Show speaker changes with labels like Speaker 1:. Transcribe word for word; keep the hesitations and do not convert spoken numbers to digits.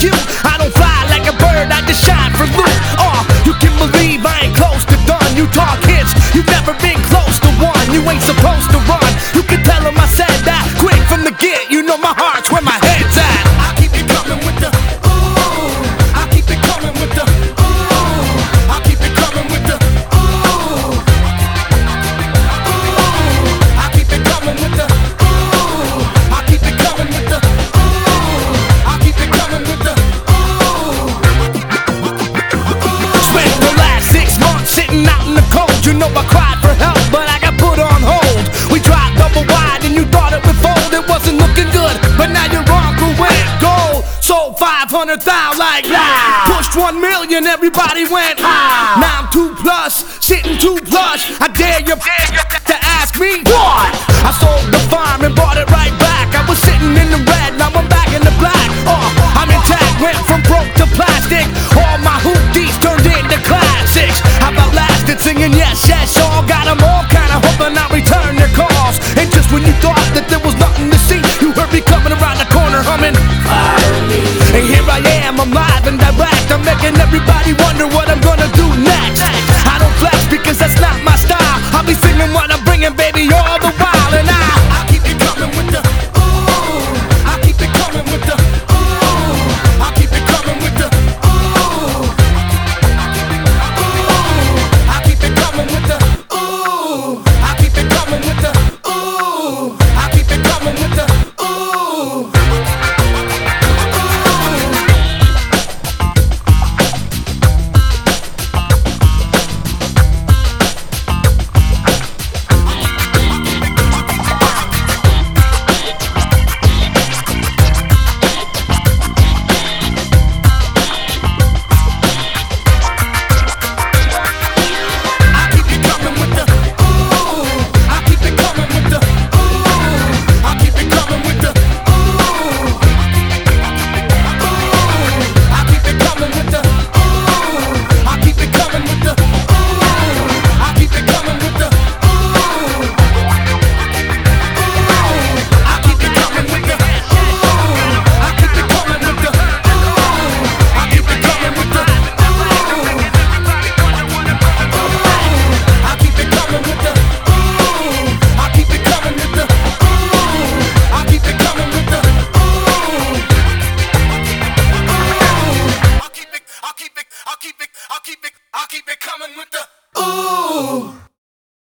Speaker 1: cute. I don't fly like a bird, I just shine for loot. Oh, you can believe I ain't close to done. You talk hits, you've never been close to one. You ain't supposed to run. You can tell them I said that quick from the get. You know my heart's where my head's at. I keep it coming with the ooh. I keep it coming with the ooh. I keep it coming with the ooh. Ooh. I keep it coming with the ooh. I keep it coming with the ooh. I keep it coming with the ooh. Spent the last six months sitting out in the cold. You know I cried for help, but I got put on hold. We tried double wide and you thought it would fold. It wasn't looking good, but now your uncle went gold. Sold five hundred thousand like that. Pushed one million, everybody went high. Now I'm two plus, sitting too plush. I dare you to ask me what? I sold the farm and bought it right back. I was sitting in the red, now I'm back in the black. Oh, I'm intact, went from broke to plastic. All my hoopties turned into classics. I've outlasted singing yes, yes,